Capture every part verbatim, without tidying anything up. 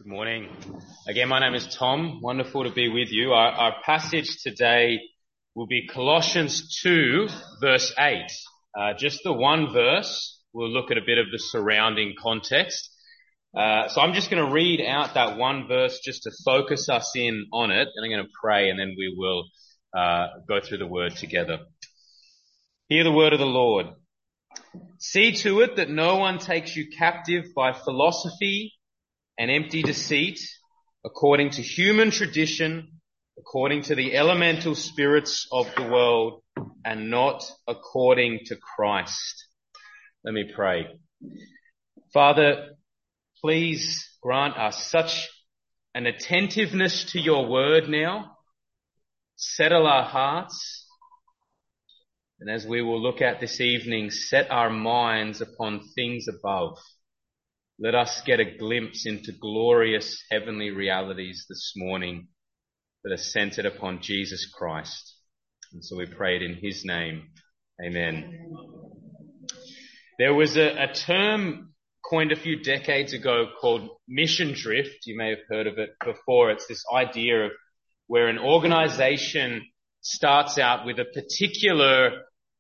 Good morning. Again, my name is Tom. Wonderful to be with you. Our, our passage today will be Colossians two, verse eight. Uh, just the one verse. We'll look at a bit of the surrounding context. Uh, so I'm just going to read out that one verse just to focus us in on it, and I'm going to pray, and then we will uh, go through the word together. Hear the word of the Lord. See to it that no one takes you captive by philosophy and empty deceit, according to human tradition, according to the elemental spirits of the world, and not according to Christ. Let me pray. Father, please grant us such an attentiveness to your word now. Settle our hearts. And as we will look at this evening, set our minds upon things above. Let us get a glimpse into glorious heavenly realities this morning that are centered upon Jesus Christ. And so we pray it in his name. Amen. There was a, a term coined a few decades ago called mission drift. You may have heard of it before. It's this idea of where an organization starts out with a particular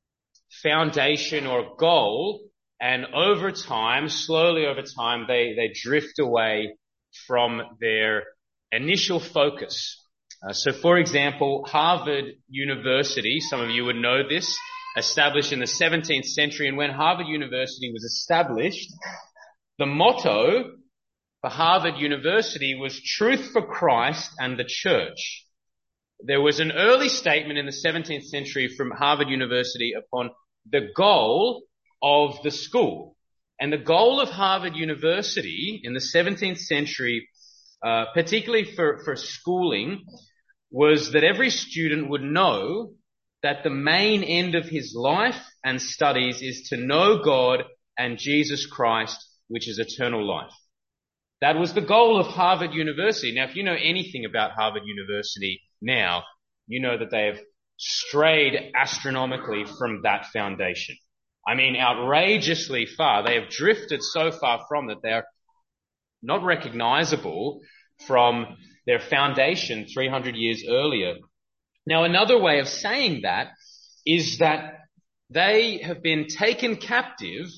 foundation or goal, and over time, slowly over time, they, they drift away from their initial focus. Uh, so for example, Harvard University, some of you would know this, established in the seventeenth century. And when Harvard University was established, the motto for Harvard University was truth for Christ and the church. There was an early statement in the seventeenth century from Harvard University upon the goal of the school. And the goal of Harvard University in the seventeenth century, uh, particularly for, for schooling, was that every student would know that the main end of his life and studies is to know God and Jesus Christ, which is eternal life. That was the goal of Harvard University. Now, if you know anything about Harvard University now, you know that they have strayed astronomically from that foundation. I mean, outrageously far. They have drifted so far from that they are not recognizable from their foundation three hundred years earlier. Now, another way of saying that is that they have been taken captive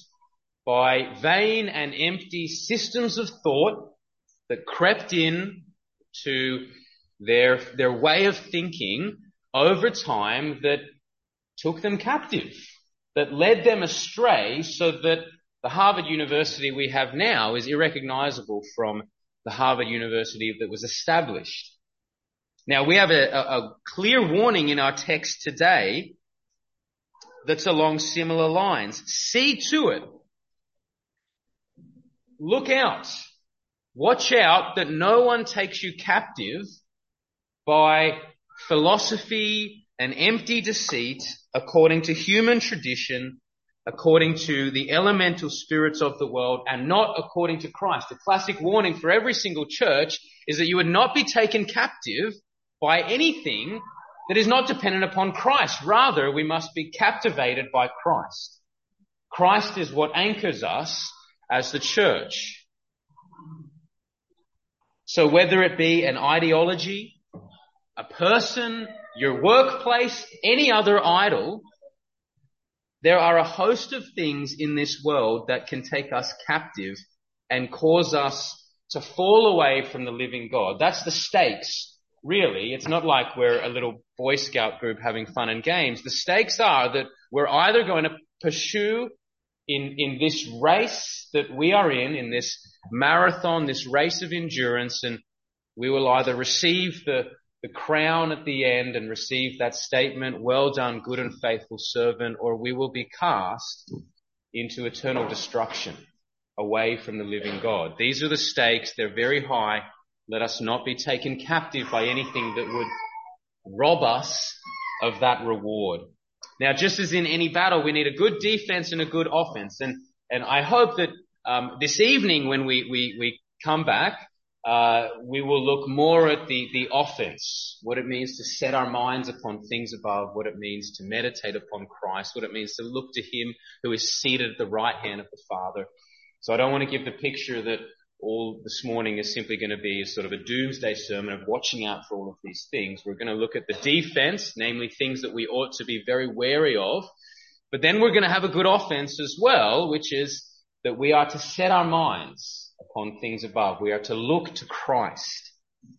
by vain and empty systems of thought that crept in to their, their way of thinking over time that took them captive, that led them astray, so that the Harvard University we have now is irrecognizable from the Harvard University that was established. Now, we have a, a, a clear warning in our text today that's along similar lines. See to it. Look out. Watch out that no one takes you captive by philosophy and empty deceit, according to human tradition, according to the elemental spirits of the world, and not according to Christ. The classic warning for every single church is that you would not be taken captive by anything that is not dependent upon Christ. Rather, we must be captivated by Christ. Christ is what anchors us as the church. So whether it be an ideology, a person, your workplace, any other idol, there are a host of things in this world that can take us captive and cause us to fall away from the living God. That's the stakes, really. It's not like we're a little Boy Scout group having fun and games. The stakes are that we're either going to pursue in, in this race that we are in, in this marathon, this race of endurance, and we will either receive the the crown at the end and receive that statement, well done, good and faithful servant, or we will be cast into eternal destruction away from the living God. These are the stakes. They're very high. Let us not be taken captive by anything that would rob us of that reward. Now, just as in any battle, we need a good defense and a good offense. And, and I hope that, um, this evening when we, we, we come back, Uh, we will look more at the, the offense, what it means to set our minds upon things above, what it means to meditate upon Christ, what it means to look to him who is seated at the right hand of the Father. So I don't want to give the picture that all this morning is simply going to be a sort of a doomsday sermon of watching out for all of these things. We're going to look at the defense, namely things that we ought to be very wary of. But then we're going to have a good offense as well, which is that we are to set our minds upon things above. We are to look to Christ.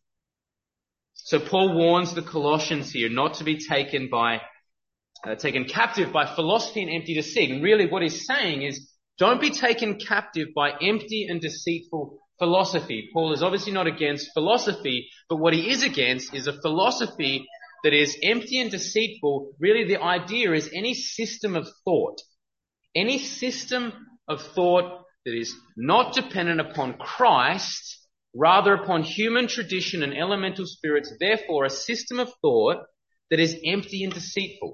So Paul warns the Colossians here not to be taken by, uh, taken captive by philosophy and empty deceit. And really what he's saying is, don't be taken captive by empty and deceitful philosophy. Paul is obviously not against philosophy, but what he is against is a philosophy that is empty and deceitful. Really the idea is any system of thought, any system of thought that is not dependent upon Christ, rather upon human tradition and elemental spirits, therefore a system of thought that is empty and deceitful,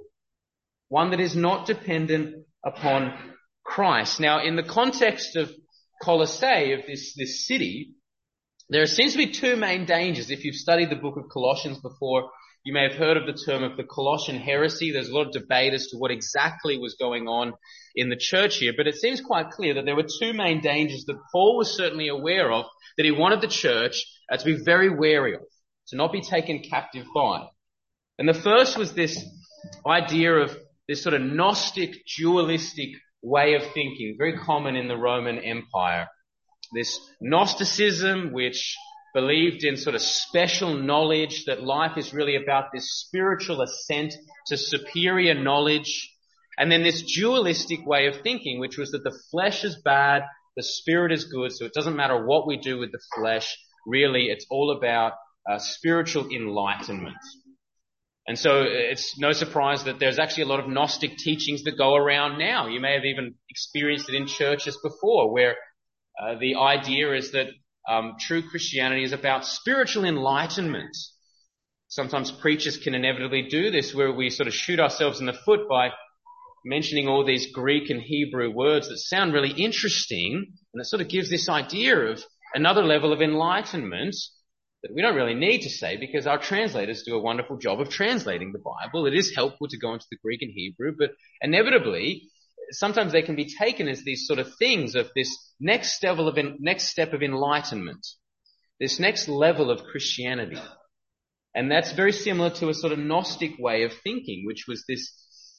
one that is not dependent upon Christ. Now, in the context of Colossae, of this, this city, there seems to be two main dangers. If you've studied the book of Colossians before, you may have heard of the term of the Colossian heresy. There's a lot of debate as to what exactly was going on in the church here, but it seems quite clear that there were two main dangers that Paul was certainly aware of, that he wanted the church uh, to be very wary of, to not be taken captive by. And the first was this idea of this sort of Gnostic, dualistic way of thinking, very common in the Roman Empire. This Gnosticism, which believed in sort of special knowledge, that life is really about this spiritual ascent to superior knowledge. And then this dualistic way of thinking, which was that the flesh is bad, the spirit is good, so it doesn't matter what we do with the flesh. Really, it's all about uh, spiritual enlightenment. And so it's no surprise that there's actually a lot of Gnostic teachings that go around now. You may have even experienced it in churches before, where uh, the idea is that um, true Christianity is about spiritual enlightenment. Sometimes preachers can inevitably do this, where we sort of shoot ourselves in the foot by mentioning all these Greek and Hebrew words that sound really interesting, and it sort of gives this idea of another level of enlightenment that we don't really need to say, because our translators do a wonderful job of translating the Bible. It is helpful to go into the Greek and Hebrew, but inevitably, sometimes they can be taken as these sort of things of this next level of next step of enlightenment, this next level of Christianity. And that's very similar to a sort of Gnostic way of thinking, which was this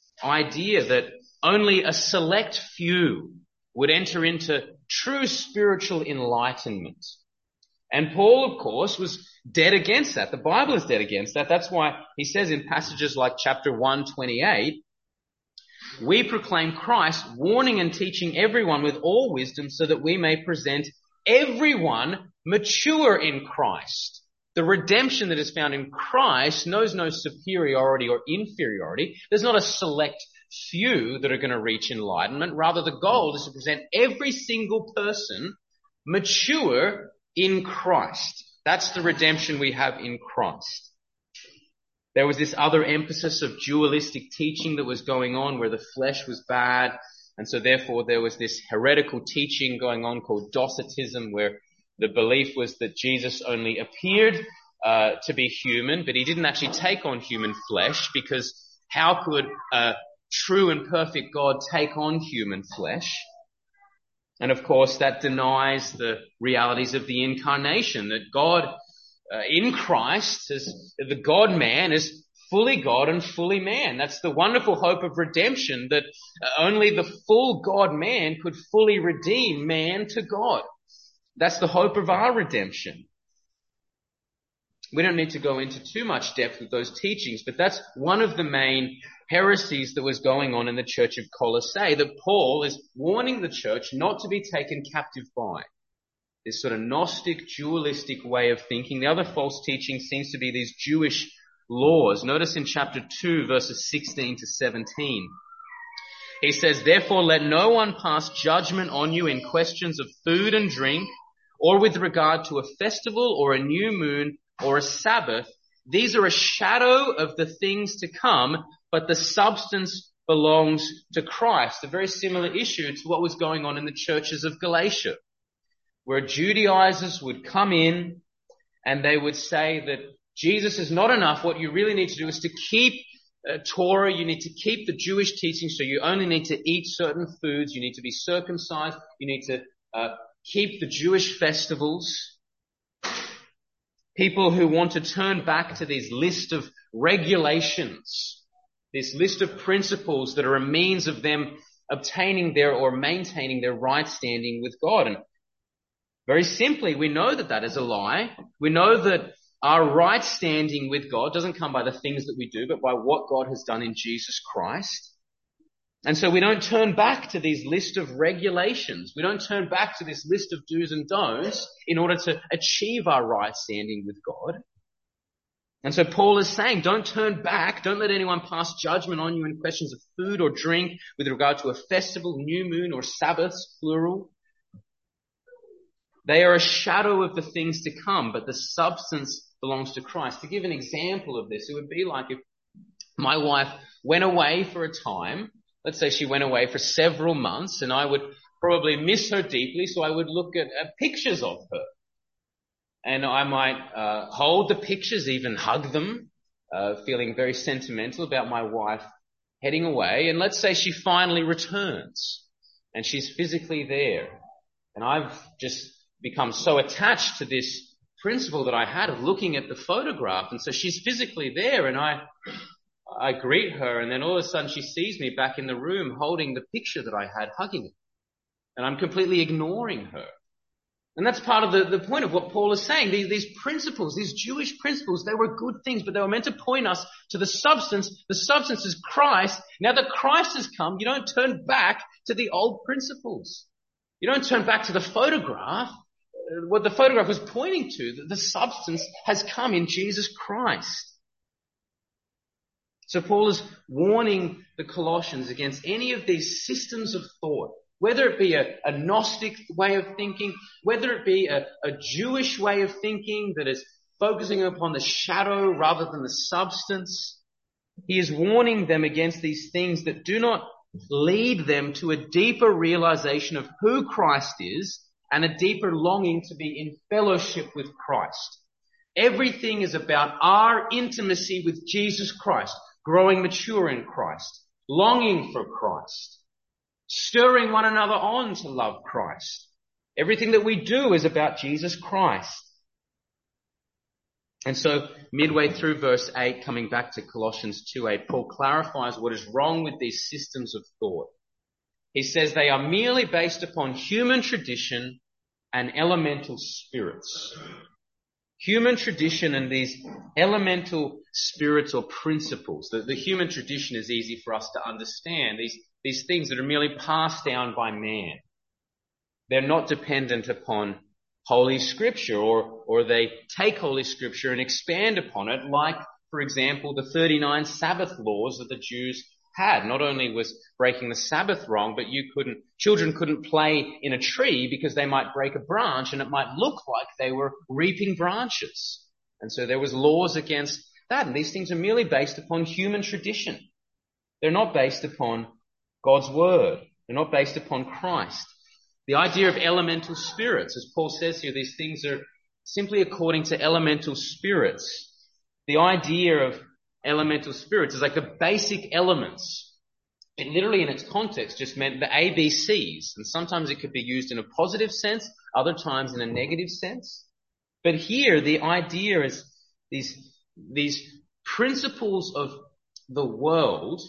idea that only a select few would enter into true spiritual enlightenment. And Paul, of course, was dead against that. The Bible is dead against that. That's why he says in passages like chapter one twenty-eight, we proclaim Christ, warning and teaching everyone with all wisdom, so that we may present everyone mature in Christ. The redemption that is found in Christ knows no superiority or inferiority. There's not a select few that are going to reach enlightenment. Rather, the goal is to present every single person mature in Christ. That's the redemption we have in Christ. There was this other emphasis of dualistic teaching that was going on, where the flesh was bad, and so therefore there was this heretical teaching going on called Docetism, where the belief was that Jesus only appeared uh, to be human, but he didn't actually take on human flesh, because how could a true and perfect God take on human flesh? And of course that denies the realities of the incarnation, that God uh, in Christ, is, the God-man, is fully God and fully man. That's the wonderful hope of redemption, that only the full God-man could fully redeem man to God. That's the hope of our redemption. We don't need to go into too much depth with those teachings, but that's one of the main heresies that was going on in the church of Colossae, that Paul is warning the church not to be taken captive by. This sort of Gnostic, dualistic way of thinking. The other false teaching seems to be these Jewish laws. Notice in chapter two, verses sixteen to seventeen. He says, therefore let no one pass judgment on you in questions of food and drink, or with regard to a festival or a new moon or a Sabbath. These are a shadow of the things to come, but the substance belongs to Christ. A very similar issue to what was going on in the churches of Galatia, where Judaizers would come in and they would say that Jesus is not enough. What you really need to do is to keep uh, Torah. You need to keep the Jewish teaching, so you only need to eat certain foods. You need to be circumcised. You need to uh, keep the Jewish festivals, people who want to turn back to this list of regulations, this list of principles that are a means of them obtaining their or maintaining their right standing with God. And very simply, we know that that is a lie. We know that our right standing with God doesn't come by the things that we do, but by what God has done in Jesus Christ. And so we don't turn back to these list of regulations. We don't turn back to this list of do's and don'ts in order to achieve our right standing with God. And so Paul is saying, don't turn back. Don't let anyone pass judgment on you in questions of food or drink with regard to a festival, new moon, or Sabbaths, plural. They are a shadow of the things to come, but the substance belongs to Christ. To give an example of this, it would be like if my wife went away for a time. Let's say she went away for several months, and I would probably miss her deeply, so I would look at, at pictures of her. And I might uh, hold the pictures, even hug them, uh, feeling very sentimental about my wife heading away. And let's say she finally returns, and she's physically there. And I've just become so attached to this principle that I had of looking at the photograph. And so she's physically there, and I I greet her, and then all of a sudden she sees me back in the room holding the picture that I had, hugging it. And I'm completely ignoring her. And that's part of the, the point of what Paul is saying. These, these principles, these Jewish principles, they were good things, but they were meant to point us to the substance. The substance is Christ. Now that Christ has come, you don't turn back to the old principles. You don't turn back to the photograph. What the photograph was pointing to, the substance has come in Jesus Christ. So Paul is warning the Colossians against any of these systems of thought, whether it be a, a Gnostic way of thinking, whether it be a, a Jewish way of thinking that is focusing upon the shadow rather than the substance. He is warning them against these things that do not lead them to a deeper realization of who Christ is and a deeper longing to be in fellowship with Christ. Everything is about our intimacy with Jesus Christ, growing mature in Christ, longing for Christ, stirring one another on to love Christ. Everything that we do is about Jesus Christ. And so midway through verse eight, coming back to Colossians two eight, Paul clarifies what is wrong with these systems of thought. He says they are merely based upon human tradition and elemental spirits. Human tradition and these elemental spirits or principles. The, the human tradition is easy for us to understand. These, these things that are merely passed down by man. They're not dependent upon Holy Scripture, or, or they take Holy Scripture and expand upon it, like, for example, the thirty-nine Sabbath laws that the Jews had. Not only was breaking the Sabbath wrong, but you couldn't, children couldn't play in a tree because they might break a branch and it might look like they were reaping branches. And so there was laws against that. And these things are merely based upon human tradition. They're not based upon God's word. They're not based upon Christ. The idea of elemental spirits, as Paul says here, these things are simply according to elemental spirits. The idea of elemental spirits is like the basic elements. It literally in its context just meant the A B Cs. And sometimes it could be used in a positive sense, other times in a negative sense. But here the idea is these, these principles of the world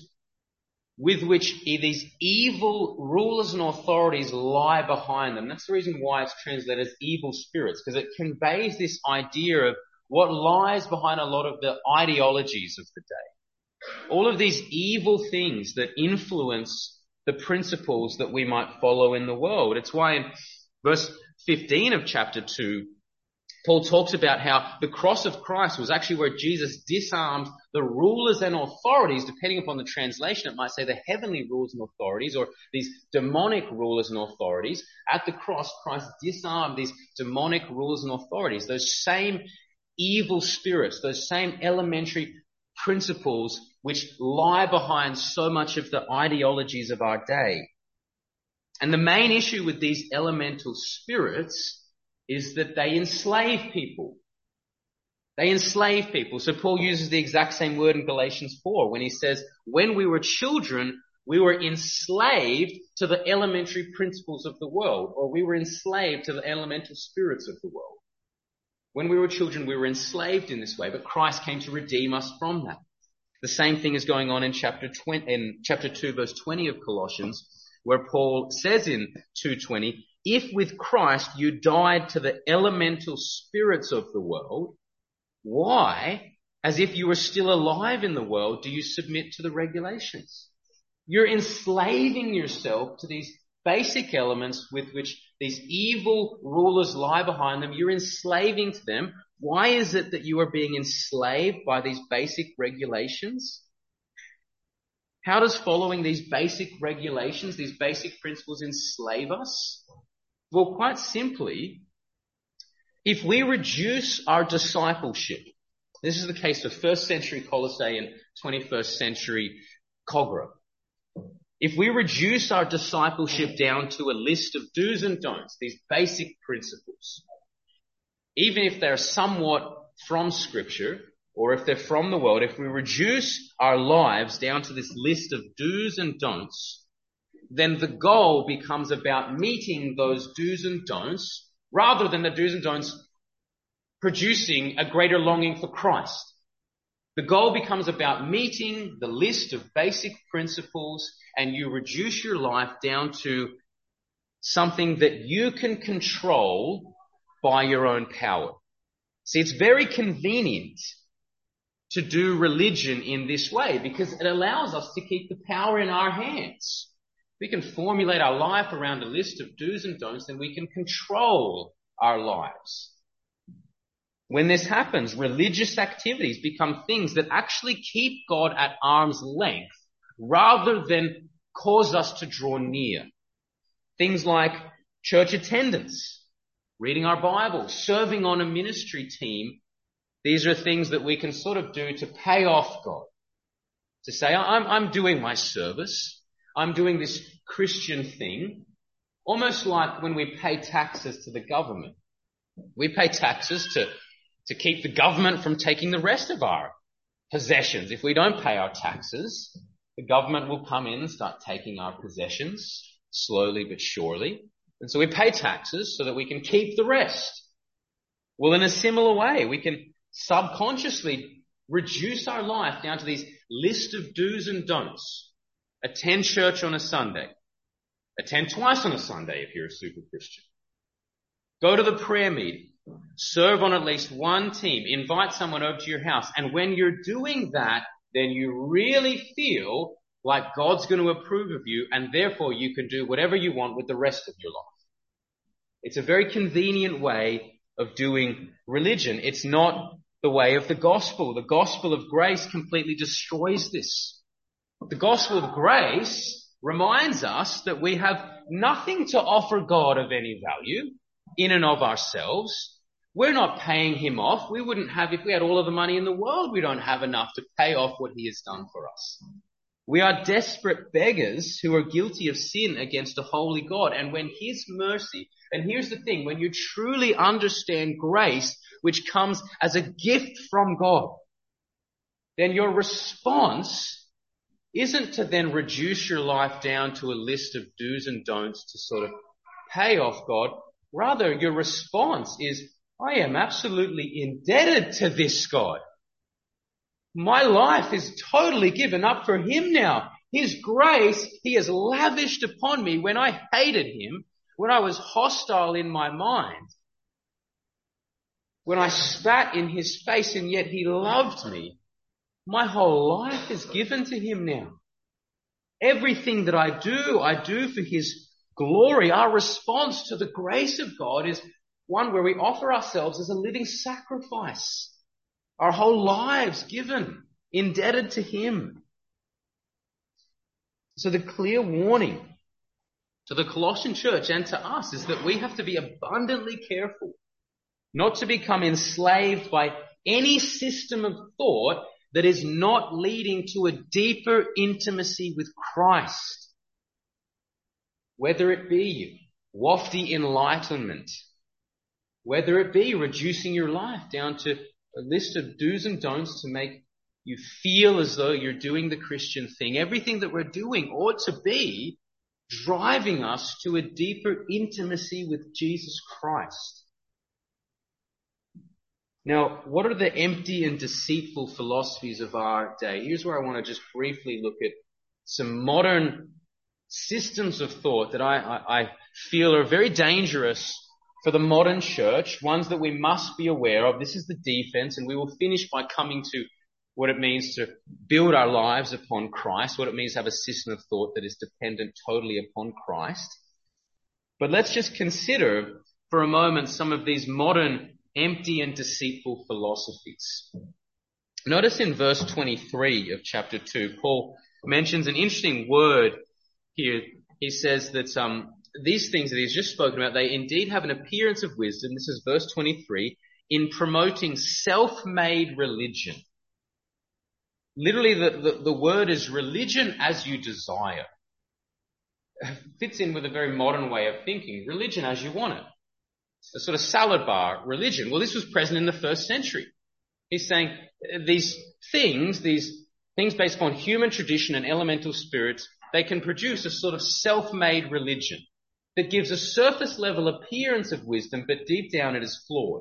with which these evil rulers and authorities lie behind them. That's the reason why it's translated as evil spirits, because it conveys this idea of what lies behind a lot of the ideologies of the day. All of these evil things that influence the principles that we might follow in the world. It's why in verse fifteen of chapter two, Paul talks about how the cross of Christ was actually where Jesus disarmed the rulers and authorities. Depending upon the translation, it might say the heavenly rulers and authorities, or these demonic rulers and authorities. At the cross, Christ disarmed these demonic rulers and authorities, those same evil spirits, those same elementary principles which lie behind so much of the ideologies of our day. And the main issue with these elemental spirits is that they enslave people. They enslave people. So Paul uses the exact same word in Galatians four when he says, when we were children, we were enslaved to the elementary principles of the world, or we were enslaved to the elemental spirits of the world. When we were children, we were enslaved in this way, but Christ came to redeem us from that. The same thing is going on in chapter twenty, in chapter two, verse twenty of Colossians, where Paul says in two twenty, if with Christ you died to the elemental spirits of the world, why, as if you were still alive in the world, do you submit to the regulations? You're enslaving yourself to these basic elements with which these evil rulers lie behind them. You're enslaving to them. Why is it that you are being enslaved by these basic regulations? How does following these basic regulations, these basic principles enslave us? Well, quite simply, if we reduce our discipleship, this is the case of first century Colossae and twenty-first century Cogra. If we reduce our discipleship down to a list of do's and don'ts, these basic principles, even if they're somewhat from Scripture, or if they're from the world, if we reduce our lives down to this list of do's and don'ts, then the goal becomes about meeting those do's and don'ts, rather than the do's and don'ts producing a greater longing for Christ. The goal becomes about meeting the list of basic principles, and you reduce your life down to something that you can control by your own power. See, it's very convenient to do religion in this way because it allows us to keep the power in our hands. We can formulate our life around a list of do's and don'ts, and we can control our lives. When this happens, religious activities become things that actually keep God at arm's length rather than cause us to draw near. Things like church attendance, reading our Bible, serving on a ministry team. These are things that we can sort of do to pay off God. To say, I'm, I'm doing my service. I'm doing this Christian thing. Almost like when we pay taxes to the government. We pay taxes to to keep the government from taking the rest of our possessions. If we don't pay our taxes, the government will come in and start taking our possessions slowly but surely. And so we pay taxes so that we can keep the rest. Well, in a similar way, we can subconsciously reduce our life down to these list of do's and don'ts. Attend church on a Sunday. Attend twice on a Sunday if you're a super Christian. Go to the prayer meeting. Serve on at least one team. Invite someone over to your house. And when you're doing that, then you really feel like God's going to approve of you, and therefore you can do whatever you want with the rest of your life. It's a very convenient way of doing religion. It's not the way of the gospel. The gospel of grace completely destroys this. The gospel of grace reminds us that we have nothing to offer God of any value in and of ourselves. We're not paying him off. We wouldn't have, if we had all of the money in the world, we don't have enough to pay off what he has done for us. We are desperate beggars who are guilty of sin against a holy God. And when his mercy, and here's the thing, when you truly understand grace, which comes as a gift from God, then your response isn't to then reduce your life down to a list of do's and don'ts to sort of pay off God. Rather, your response is, I am absolutely indebted to this God. My life is totally given up for him now. His grace, he has lavished upon me when I hated him, when I was hostile in my mind, when I spat in his face and yet he loved me. My whole life is given to him now. Everything that I do, I do for his glory. Our response to the grace of God is one where we offer ourselves as a living sacrifice. Our whole lives given, indebted to him. So the clear warning to the Colossian church and to us is that we have to be abundantly careful not to become enslaved by any system of thought that is not leading to a deeper intimacy with Christ. Whether it be wafty enlightenment, whether it be reducing your life down to a list of do's and don'ts to make you feel as though you're doing the Christian thing. Everything that we're doing ought to be driving us to a deeper intimacy with Jesus Christ. Now, what are the empty and deceitful philosophies of our day? Here's where I want to just briefly look at some modern systems of thought that I, I, I feel are very dangerous for the modern church, ones that we must be aware of. This is the defense, and we will finish by coming to what it means to build our lives upon Christ, what it means to have a system of thought that is dependent totally upon Christ. But let's just consider for a moment some of these modern empty and deceitful philosophies. Notice in verse twenty-three of chapter two, Paul mentions an interesting word here. He says that um, these things that he's just spoken about, they indeed have an appearance of wisdom. This is verse twenty-three, in promoting self-made religion. Literally, the, the, the word is religion as you desire. It fits in with a very modern way of thinking. Religion as you want it. A sort of salad bar religion. Well, this was present in the first century. He's saying these things, these things based upon human tradition and elemental spirits, they can produce a sort of self-made religion that gives a surface level appearance of wisdom, but deep down it is flawed.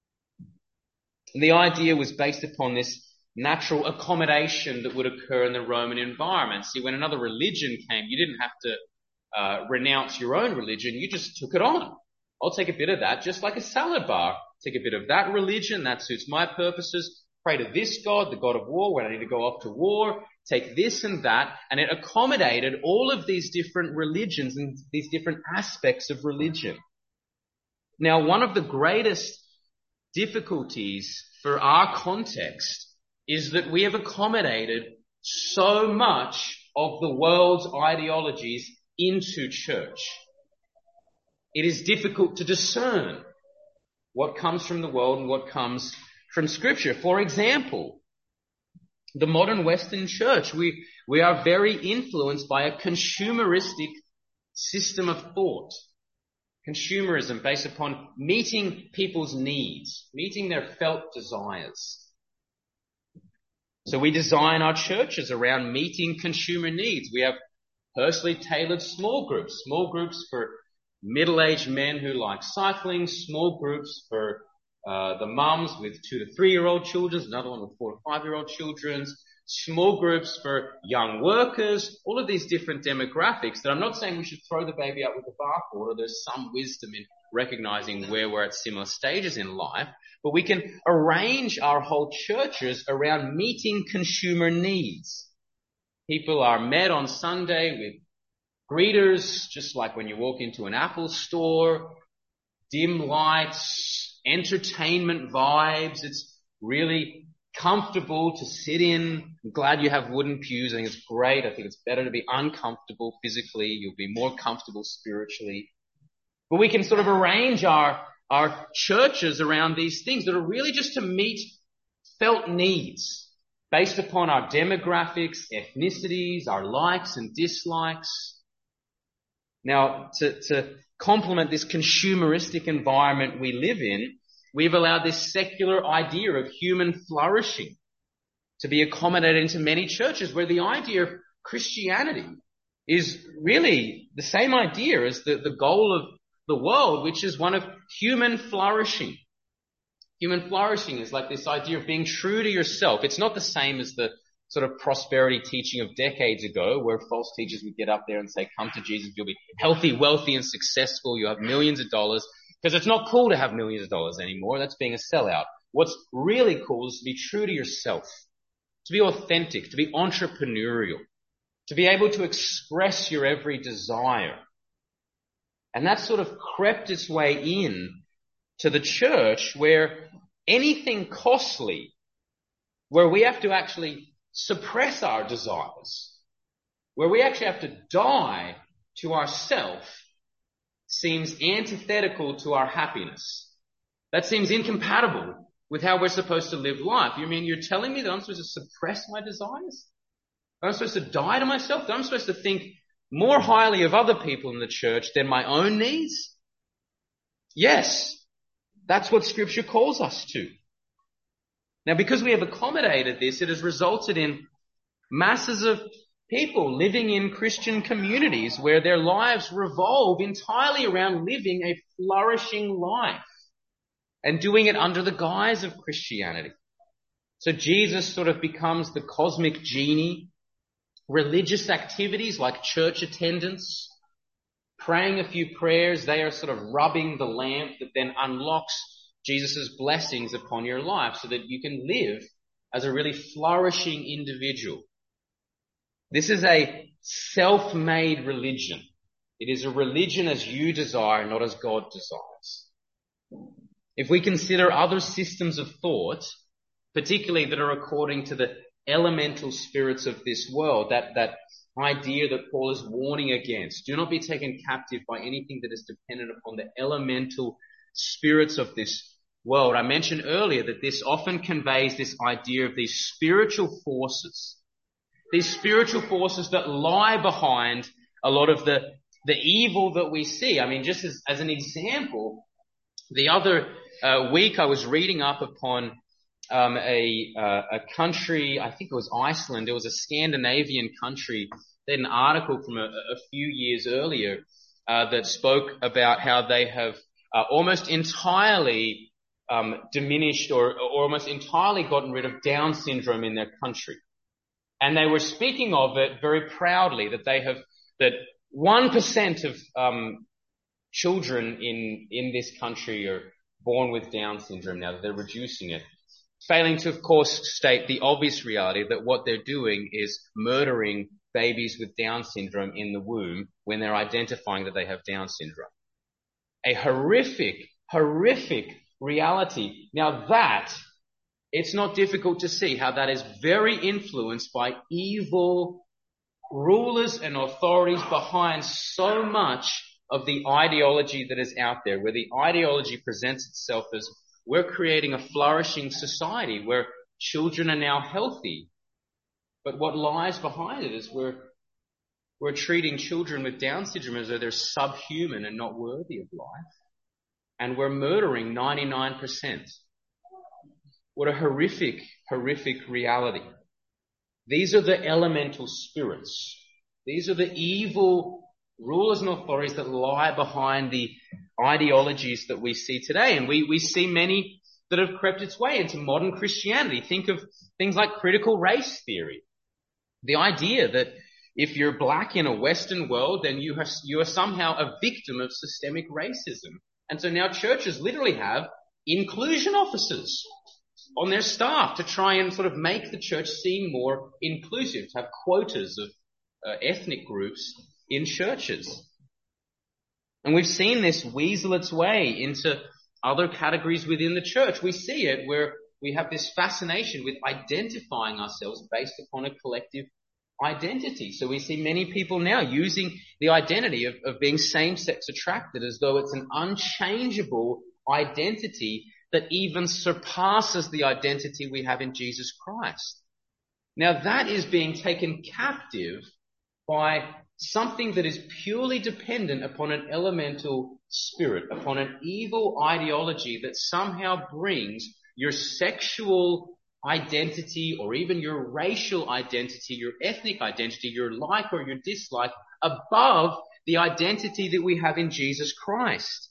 And the idea was based upon this natural accommodation that would occur in the Roman environment. See, when another religion came, you didn't have to uh, renounce your own religion, you just took it on. I'll take a bit of that, just like a salad bar. Take a bit of that religion, that suits my purposes. Pray to this God, the God of war, when I need to go off to war. Take this and that. And it accommodated all of these different religions and these different aspects of religion. Now, one of the greatest difficulties for our context is that we have accommodated so much of the world's ideologies into church. It is difficult to discern what comes from the world and what comes from Scripture. For example, the modern Western church, we, we are very influenced by a consumeristic system of thought. Consumerism based upon meeting people's needs, meeting their felt desires. So we design our churches around meeting consumer needs. We have personally tailored small groups, small groups for middle-aged men who like cycling, small groups for uh, the mums with two to three-year-old children, another one with four to five-year-old children, small groups for young workers, all of these different demographics that I'm not saying we should throw the baby out with the bathwater. There's some wisdom in recognizing where we're at similar stages in life, but we can arrange our whole churches around meeting consumer needs. People are met on Sunday with greeters, just like when you walk into an Apple store, dim lights, entertainment vibes. It's really comfortable to sit in. I'm glad you have wooden pews. I think it's great. I think it's better to be uncomfortable physically. You'll be more comfortable spiritually. But we can sort of arrange our, our churches around these things that are really just to meet felt needs based upon our demographics, ethnicities, our likes and dislikes. Now, to, to complement this consumeristic environment we live in, we've allowed this secular idea of human flourishing to be accommodated into many churches, where the idea of Christianity is really the same idea as the, the goal of the world, which is one of human flourishing. Human flourishing is like this idea of being true to yourself. It's not the same as the sort of prosperity teaching of decades ago, where false teachers would get up there and say, come to Jesus, you'll be healthy, wealthy, and successful. You'll have millions of dollars. Because it's not cool to have millions of dollars anymore. That's being a sellout. What's really cool is to be true to yourself, to be authentic, to be entrepreneurial, to be able to express your every desire. And that sort of crept its way in to the church, where anything costly, where we have to actually suppress our desires, where we actually have to die to ourself, seems antithetical to our happiness. That seems incompatible with how we're supposed to live life. You mean you're telling me that I'm supposed to suppress my desires? I'm supposed to die to myself? That I'm supposed to think more highly of other people in the church than my own needs? Yes, that's what Scripture calls us to. Now, because we have accommodated this, it has resulted in masses of people living in Christian communities where their lives revolve entirely around living a flourishing life and doing it under the guise of Christianity. So Jesus sort of becomes the cosmic genie. Religious activities like church attendance, praying a few prayers, they are sort of rubbing the lamp that then unlocks Jesus' blessings upon your life so that you can live as a really flourishing individual. This is a self-made religion. It is a religion as you desire, not as God desires. If we consider other systems of thought, particularly that are according to the elemental spirits of this world, that, that idea that Paul is warning against, do not be taken captive by anything that is dependent upon the elemental spirits of this world. I mentioned earlier that this often conveys this idea of these spiritual forces, these spiritual forces that lie behind a lot of the, the evil that we see. I mean, just as, as an example, the other uh, week I was reading up upon um, a, uh, a country, I think it was Iceland. It was a Scandinavian country. They had an article from a, a few years earlier uh, that spoke about how they have uh, almost entirely um, diminished or, or almost entirely gotten rid of Down syndrome in their country. And they were speaking of it very proudly, that they have, that one percent of um, children in, in this country are born with Down syndrome now, that they're reducing it. Failing to, of course, state the obvious reality that what they're doing is murdering babies with Down syndrome in the womb when they're identifying that they have Down syndrome. A horrific, horrific reality. Now that, it's not difficult to see how that is very influenced by evil rulers and authorities behind so much of the ideology that is out there, where the ideology presents itself as we're creating a flourishing society where children are now healthy. But what lies behind it is we're, we're treating children with Down syndrome as though they're subhuman and not worthy of life. And we're murdering ninety-nine percent. What a horrific, horrific reality. These are the elemental spirits. These are the evil rulers and authorities that lie behind the ideologies that we see today. And we, we see many that have crept its way into modern Christianity. Think of things like critical race theory. The idea that if you're black in a Western world, then you, have, you are somehow a victim of systemic racism. And so now churches literally have inclusion officers on their staff to try and sort of make the church seem more inclusive, to have quotas of uh, ethnic groups in churches. And we've seen this weasel its way into other categories within the church. We see it where we have this fascination with identifying ourselves based upon a collective identity. So we see many people now using the identity of, of being same-sex attracted as though it's an unchangeable identity that even surpasses the identity we have in Jesus Christ. Now that is being taken captive by something that is purely dependent upon an elemental spirit, upon an evil ideology that somehow brings your sexual identity or even your racial identity, your ethnic identity, your like or your dislike above the identity that we have in Jesus Christ.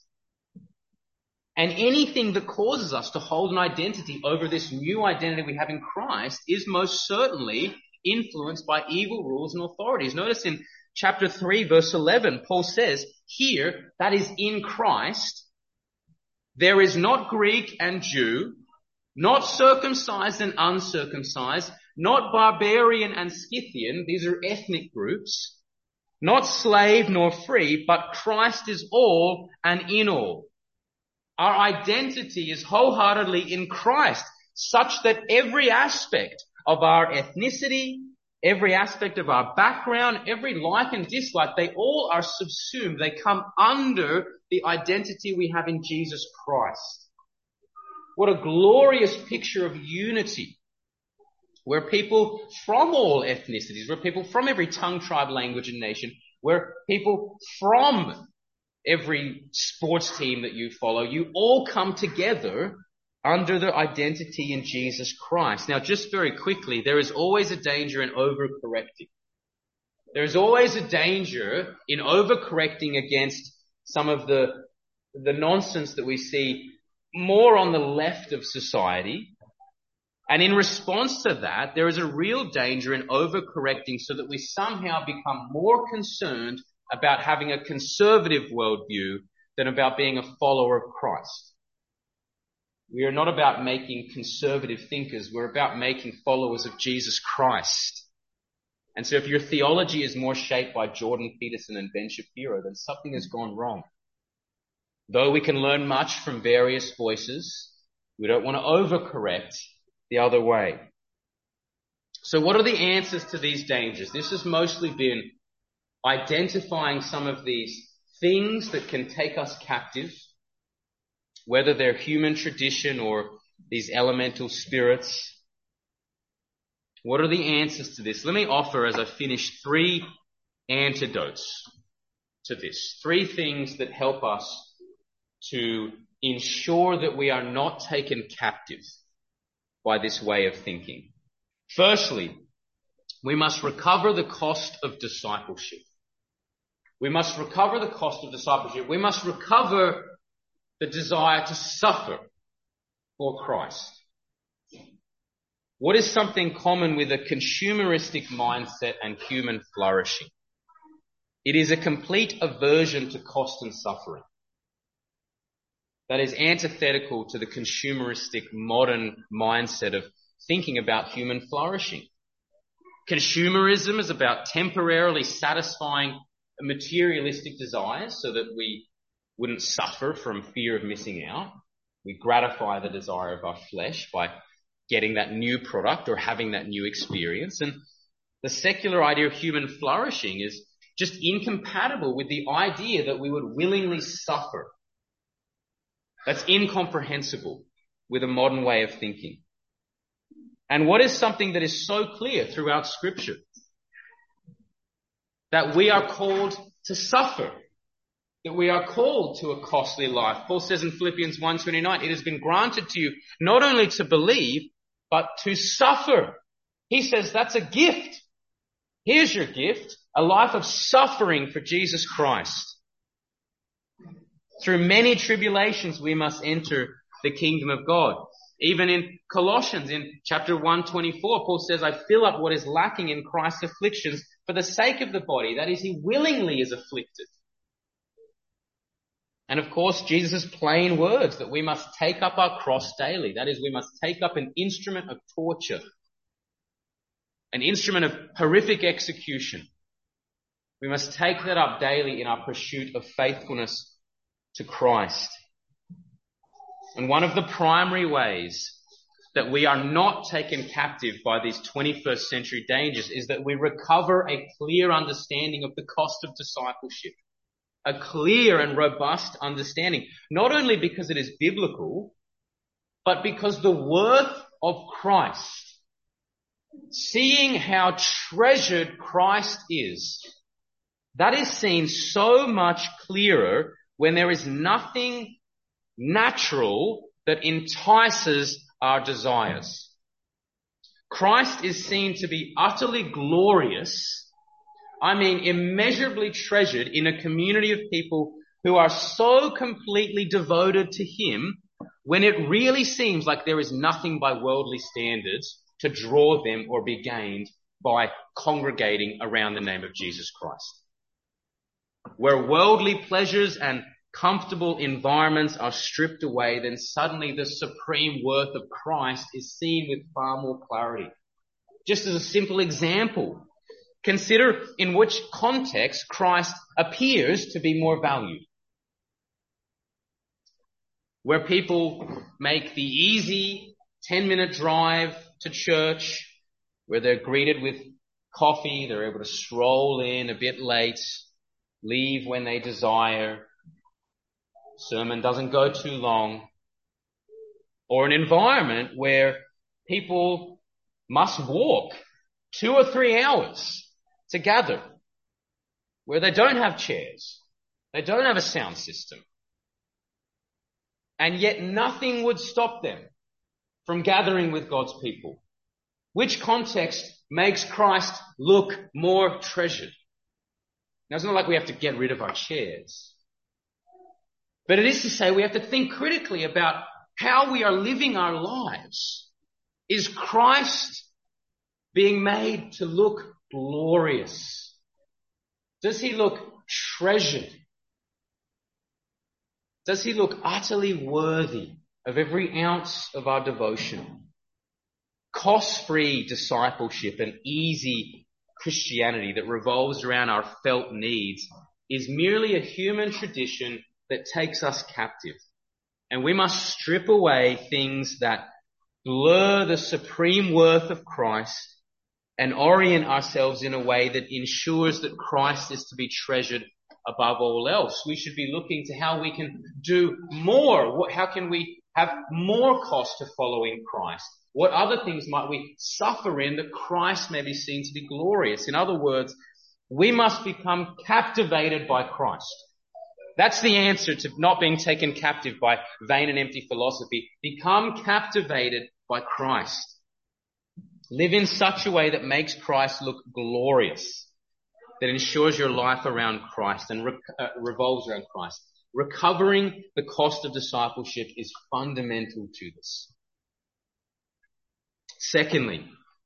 And anything that causes us to hold an identity over this new identity we have in Christ is most certainly influenced by evil rules and authorities. Notice in chapter three, verse eleven, Paul says, here, that is in Christ, there is not Greek and Jew, not circumcised and uncircumcised, not barbarian and Scythian, these are ethnic groups, not slave nor free, but Christ is all and in all. Our identity is wholeheartedly in Christ, such that every aspect of our ethnicity, every aspect of our background, every like and dislike, they all are subsumed. They come under the identity we have in Jesus Christ. What a glorious picture of unity, where people from all ethnicities, where people from every tongue, tribe, language, and nation, where people from every sports team that you follow, you all come together under the identity in Jesus Christ. Now, just very quickly, there is always a danger in overcorrecting. There is always a danger in overcorrecting against some of the, the nonsense that we see more on the left of society. And in response to that, there is a real danger in overcorrecting so that we somehow become more concerned about having a conservative worldview than about being a follower of Christ. We are not about making conservative thinkers. We're about making followers of Jesus Christ. And so if your theology is more shaped by Jordan Peterson and Ben Shapiro, then something has gone wrong. Though we can learn much from various voices, we don't want to overcorrect the other way. So what are the answers to these dangers? This has mostly been identifying some of these things that can take us captive, whether they're human tradition or these elemental spirits. What are the answers to this? Let me offer, as I finish, three antidotes to this. Three things that help us to ensure that we are not taken captive by this way of thinking. Firstly, we must recover the cost of discipleship. We must recover the cost of discipleship. We must recover the desire to suffer for Christ. What is something common with a consumeristic mindset and human flourishing? It is a complete aversion to cost and suffering. That is antithetical to the consumeristic modern mindset of thinking about human flourishing. Consumerism is about temporarily satisfying materialistic desires so that we wouldn't suffer from fear of missing out. We gratify the desire of our flesh by getting that new product or having that new experience. And the secular idea of human flourishing is just incompatible with the idea that we would willingly suffer. That's incomprehensible with a modern way of thinking. And what is something that is so clear throughout Scripture? That we are called to suffer. That we are called to a costly life. Paul says in Philippians one twenty-nine, it has been granted to you not only to believe, but to suffer. He says that's a gift. Here's your gift, a life of suffering for Jesus Christ. Through many tribulations we must enter the kingdom of God. Even in Colossians, in chapter one twenty-four, Paul says, I fill up what is lacking in Christ's afflictions for the sake of the body. That is, he willingly is afflicted. And of course, Jesus' plain words that we must take up our cross daily. That is, we must take up an instrument of torture, an instrument of horrific execution. We must take that up daily in our pursuit of faithfulness to Christ. And one of the primary ways that we are not taken captive by these twenty-first century dangers is that we recover a clear understanding of the cost of discipleship. A clear and robust understanding, not only because it is biblical, but because the worth of Christ, seeing how treasured Christ is, that is seen so much clearer when there is nothing natural that entices our desires. Christ is seen to be utterly glorious, I mean immeasurably treasured in a community of people who are so completely devoted to him when it really seems like there is nothing by worldly standards to draw them or be gained by congregating around the name of Jesus Christ. Where worldly pleasures and comfortable environments are stripped away, then suddenly the supreme worth of Christ is seen with far more clarity. Just as a simple example, consider in which context Christ appears to be more valued. Where people make the easy ten-minute drive to church, where they're greeted with coffee, they're able to stroll in a bit late, leave when they desire, sermon doesn't go too long, or an environment where people must walk two or three hours to gather, where they don't have chairs, they don't have a sound system. and yet nothing would stop them from gathering with God's people. Which context makes Christ look more treasured? Now, it's not like we have to get rid of our chairs, but it is to say we have to think critically about how we are living our lives. Is Christ being made to look glorious? Does he look treasured? Does he look utterly worthy of every ounce of our devotion? Cost-free discipleship and easy Christianity that revolves around our felt needs is merely a human tradition that takes us captive. And we must strip away things that blur the supreme worth of Christ and orient ourselves in a way that ensures that Christ is to be treasured above all else. We should be looking to how we can do more. How can we have more cost to following Christ? What other things might we suffer in that Christ may be seen to be glorious? In other words, we must become captivated by Christ. That's the answer to not being taken captive by vain and empty philosophy. Become captivated by Christ. Live in such a way that makes Christ look glorious, that ensures your life around Christ and re- uh, revolves around Christ. Recovering the cost of discipleship is fundamental to this. Secondly,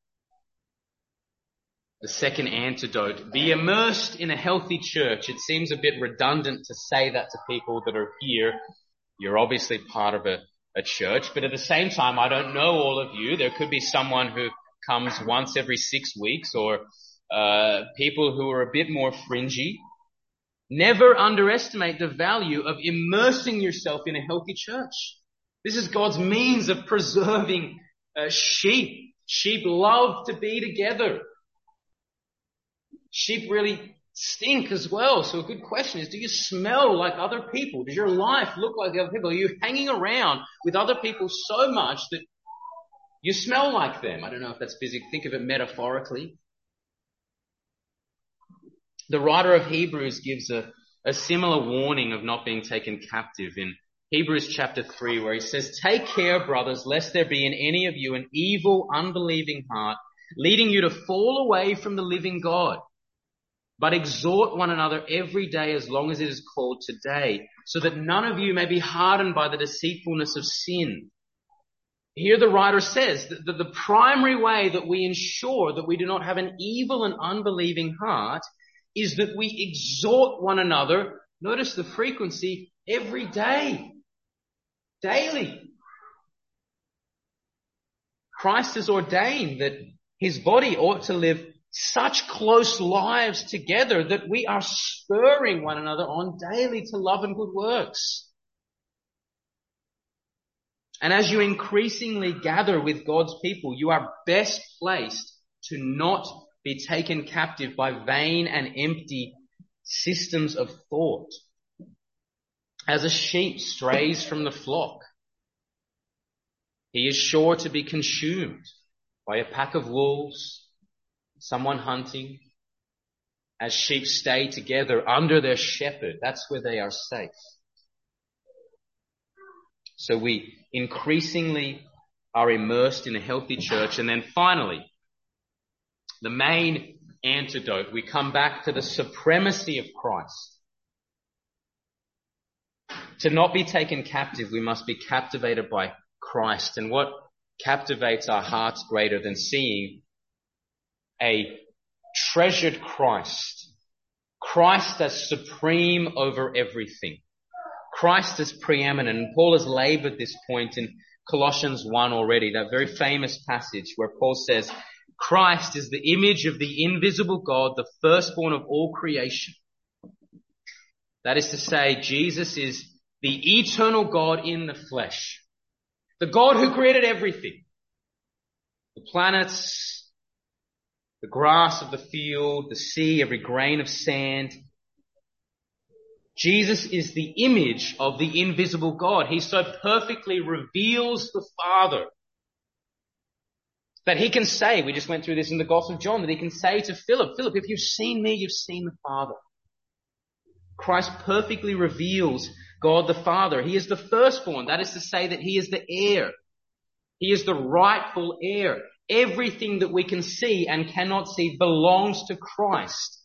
the second antidote, be immersed in a healthy church. It seems a bit redundant to say that to people that are here. You're obviously part of a, a church, but at the same time, I don't know all of you. There could be someone who comes once every six weeks or uh, people who are a bit more fringy. Never underestimate the value of immersing yourself in a healthy church. This is God's means of preserving uh, sheep. Sheep love to be together. Sheep really stink as well. So a good question is, do you smell like other people? Does your life look like the other people? Are you hanging around with other people so much that you smell like them? I don't know if that's physical. Think of it metaphorically. The writer of Hebrews gives a, a similar warning of not being taken captive in Hebrews chapter three, where he says, "Take care, brothers, lest there be in any of you an evil, unbelieving heart, leading you to fall away from the living God. But exhort one another every day as long as it is called today, so that none of you may be hardened by the deceitfulness of sin." Here the writer says that the, the primary way that we ensure that we do not have an evil and unbelieving heart is that we exhort one another. Notice the frequency, every day. Daily. Christ has ordained that his body ought to live such close lives together that we are spurring one another on daily to love and good works. And as you increasingly gather with God's people, you are best placed to not be taken captive by vain and empty systems of thought. As a sheep strays from the flock, he is sure to be consumed by a pack of wolves, someone hunting. As sheep stay together under their shepherd, that's where they are safe. So we increasingly are immersed in a healthy church. And then finally, the main antidote, we come back to the supremacy of Christ. To not be taken captive, we must be captivated by Christ. And what captivates our hearts greater than seeing a treasured Christ? Christ as supreme over everything. Christ as preeminent. And Paul has labored this point in Colossians one already, that very famous passage where Paul says, Christ is the image of the invisible God, the firstborn of all creation. That is to say, Jesus is the eternal God in the flesh. The God who created everything. The planets, the grass of the field, the sea, every grain of sand. Jesus is the image of the invisible God. He so perfectly reveals the Father that he can say, we just went through this in the Gospel of John, that he can say to Philip, Philip, if you've seen me, you've seen the Father. Christ perfectly reveals God the Father. He is the firstborn. That is to say that he is the heir. He is the rightful heir. Everything that we can see and cannot see belongs to Christ,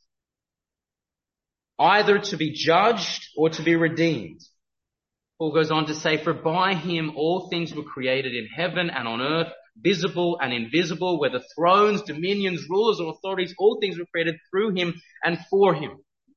either to be judged or to be redeemed. Paul goes on to say, for by him all things were created in heaven and on earth, visible and invisible, whether thrones, dominions, rulers, or authorities, all things were created through him and for him.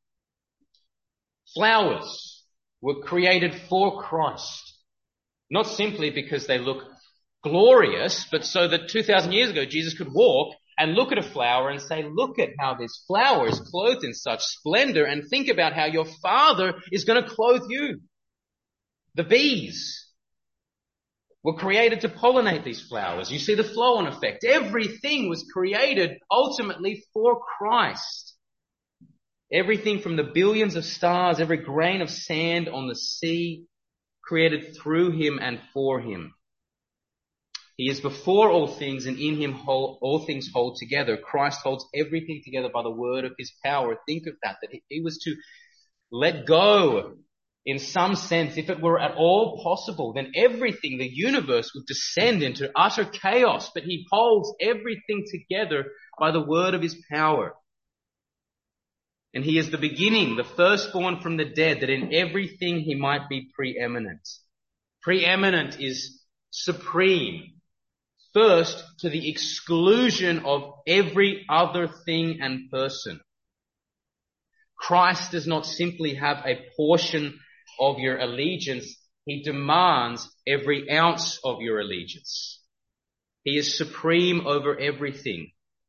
Flowers were created for Christ, not simply because they look glorious, but so that two thousand years ago Jesus could walk and look at a flower and say, look at how this flower is clothed in such splendor, and think about how your Father is going to clothe you. The bees were created to pollinate these flowers. You see the flow-on effect. Everything was created ultimately for Christ. Everything from the billions of stars, every grain of sand on the sea, created through him and for him. He is before all things, and in him hold, all things hold together. Christ holds everything together by the word of his power. Think of that, that he was to let go. In some sense, if it were at all possible, then everything, the universe, would descend into utter chaos. But he holds everything together by the word of his power. And he is the beginning, the firstborn from the dead, that in everything he might be preeminent. Preeminent is supreme. First, to the exclusion of every other thing and person. Christ does not simply have a portion of your allegiance, he demands every ounce of your allegiance. He is supreme over everything.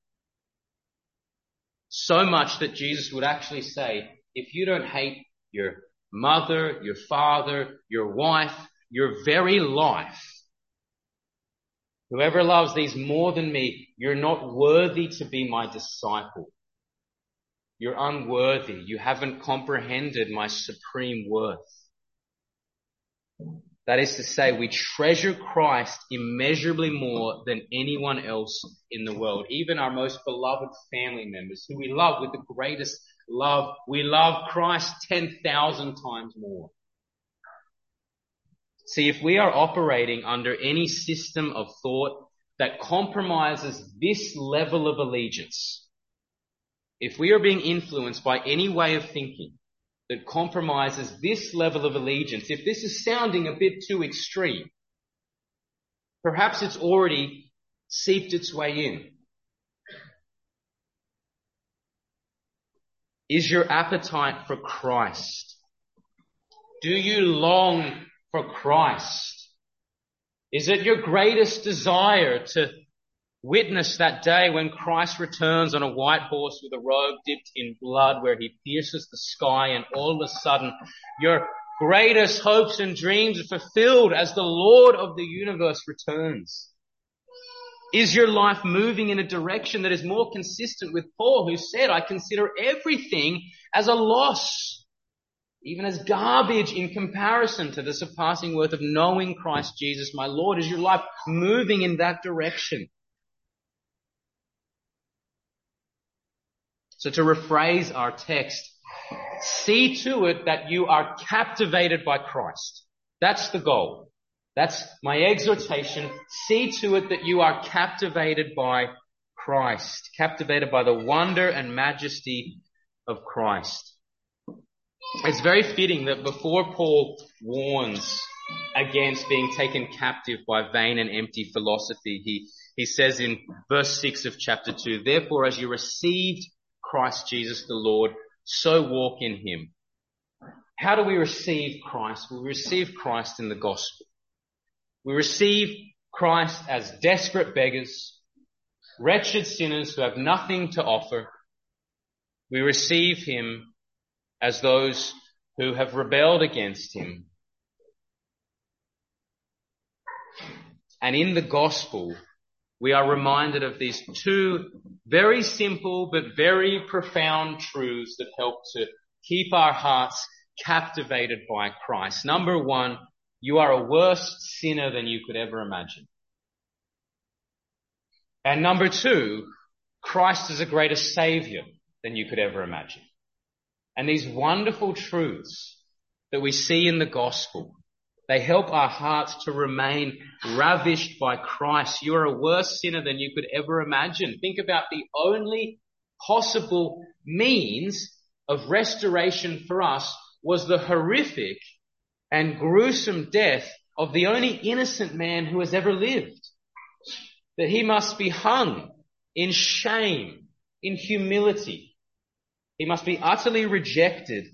So much that Jesus would actually say, if you don't hate your mother, your father, your wife, your very life, whoever loves these more than me, you're not worthy to be my disciple. You're unworthy. You haven't comprehended my supreme worth. That is to say, we treasure Christ immeasurably more than anyone else in the world. Even our most beloved family members, who we love with the greatest love, we love Christ ten thousand times more. See, if we are operating under any system of thought that compromises this level of allegiance, if we are being influenced by any way of thinking that compromises this level of allegiance, if this is sounding a bit too extreme, perhaps it's already seeped its way in. Is your appetite for Christ? Do you long for Christ? Is it your greatest desire to witness that day when Christ returns on a white horse with a robe dipped in blood, where he pierces the sky, and all of a sudden your greatest hopes and dreams are fulfilled as the Lord of the universe returns? Is your life moving in a direction that is more consistent with Paul, who said, I consider everything as a loss, even as garbage, in comparison to the surpassing worth of knowing Christ Jesus my Lord? Is your life moving in that direction? So to rephrase our text, see to it that you are captivated by Christ. That's the goal. That's my exhortation. See to it that you are captivated by Christ, captivated by the wonder and majesty of Christ. It's very fitting that before Paul warns against being taken captive by vain and empty philosophy, he, he says in verse six of chapter two, therefore as you received Christ Jesus the Lord, so walk in him. How do we receive Christ? We receive Christ in the gospel. We receive Christ as desperate beggars, wretched sinners who have nothing to offer. We receive him as those who have rebelled against him. And in the gospel, we are reminded of these two very simple but very profound truths that help to keep our hearts captivated by Christ. Number one, you are a worse sinner than you could ever imagine. And number two, Christ is a greater Savior than you could ever imagine. And these wonderful truths that we see in the gospel. They help our hearts to remain ravished by Christ. You are a worse sinner than you could ever imagine. Think about the only possible means of restoration for us was the horrific and gruesome death of the only innocent man who has ever lived. That he must be hung in shame, in humility. He must be utterly rejected.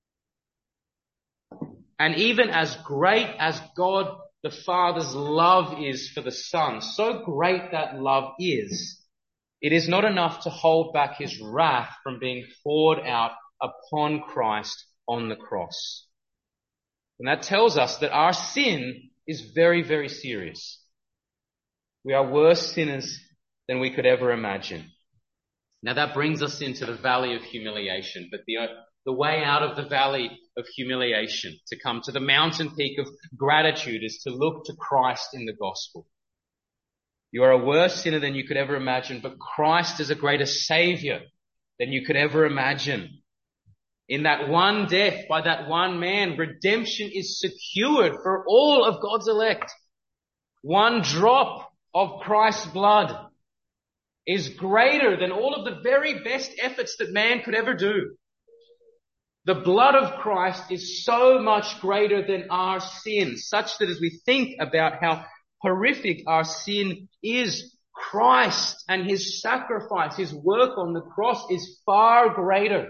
And even as great as God the Father's love is for the Son, so great that love is, it is not enough to hold back his wrath from being poured out upon Christ on the cross. And that tells us that our sin is very, very serious. We are worse sinners than we could ever imagine. Now that brings us into the valley of humiliation, but the, the way out of the valley of humiliation, to come to the mountain peak of gratitude, is to look to Christ in the gospel. You are a worse sinner than you could ever imagine, but Christ is a greater Savior than you could ever imagine. In that one death by that one man, redemption is secured for all of God's elect. One drop of Christ's blood is greater than all of the very best efforts that man could ever do. The blood of Christ is so much greater than our sin, such that as we think about how horrific our sin is, Christ and his sacrifice, his work on the cross is far greater.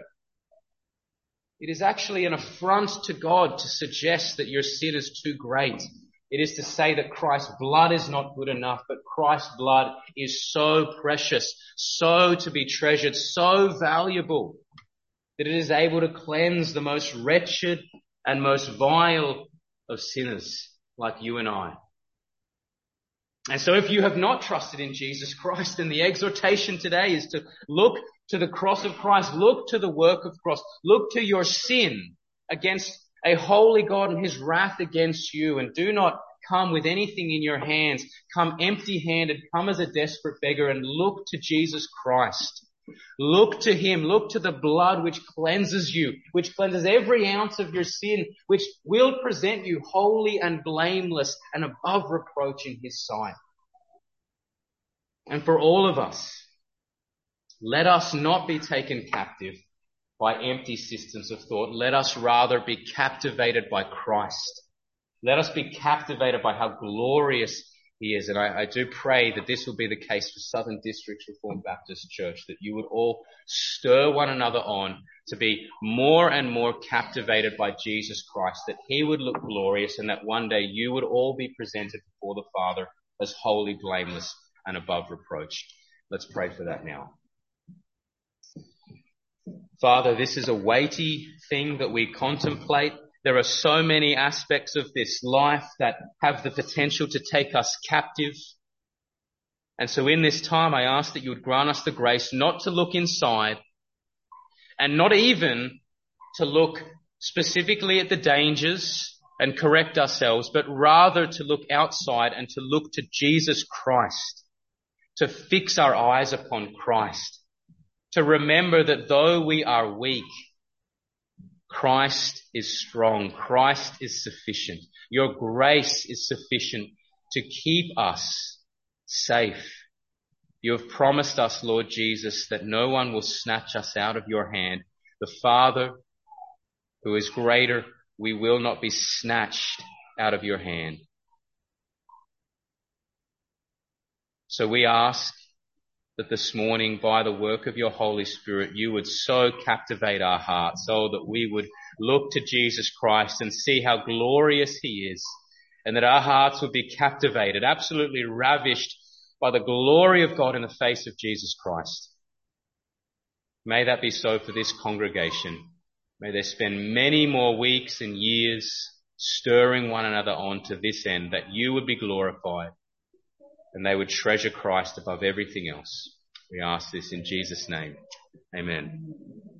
It is actually an affront to God to suggest that your sin is too great. It is to say that Christ's blood is not good enough, but Christ's blood is so precious, so to be treasured, so valuable, that it is able to cleanse the most wretched and most vile of sinners like you and I. And so if you have not trusted in Jesus Christ, then the exhortation today is to look to the cross of Christ, look to the work of Christ, look to your sin against a holy God and his wrath against you, and do not come with anything in your hands. Come empty-handed, come as a desperate beggar, and look to Jesus Christ. Look to him, look to the blood which cleanses you, which cleanses every ounce of your sin, which will present you holy and blameless and above reproach in his sight. And for all of us, let us not be taken captive by empty systems of thought. Let us rather be captivated by Christ. Let us be captivated by how glorious he is. And I, I do pray that this will be the case for Southern Districts Reformed Baptist Church, that you would all stir one another on to be more and more captivated by Jesus Christ, that he would look glorious, and that one day you would all be presented before the Father as holy, blameless, and above reproach. Let's pray for that now. Father, this is a weighty thing that we contemplate. There are so many aspects of this life that have the potential to take us captive. And so in this time, I ask that you would grant us the grace not to look inside, and not even to look specifically at the dangers and correct ourselves, but rather to look outside and to look to Jesus Christ, to fix our eyes upon Christ, to remember that though we are weak, Christ is strong. Christ is sufficient. Your grace is sufficient to keep us safe. You have promised us, Lord Jesus, that no one will snatch us out of your hand. The Father, who is greater, we will not be snatched out of your hand. So we ask that this morning, by the work of your Holy Spirit, you would so captivate our hearts, so that we would look to Jesus Christ and see how glorious he is, and that our hearts would be captivated, absolutely ravished by the glory of God in the face of Jesus Christ. May that be so for this congregation. May they spend many more weeks and years stirring one another on to this end, that you would be glorified, and they would treasure Christ above everything else. We ask this in Jesus' name. Amen.